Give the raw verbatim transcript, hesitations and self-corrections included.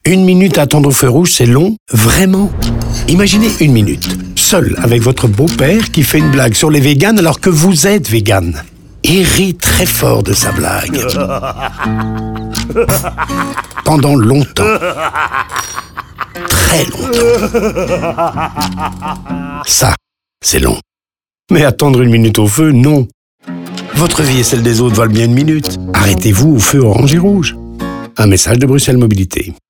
Une minute à attendre au feu rouge, c'est long? Vraiment? Imaginez une minute, seul avec votre beau-père qui fait une blague sur les véganes alors que vous êtes végane. Et rit très fort de sa blague. Pendant longtemps. Très longtemps. Ça, c'est long. Mais attendre une minute au feu, non. Votre vie et celle des autres valent bien une minute. Arrêtez-vous au feu orange et rouge. Un message de Bruxelles Mobilité.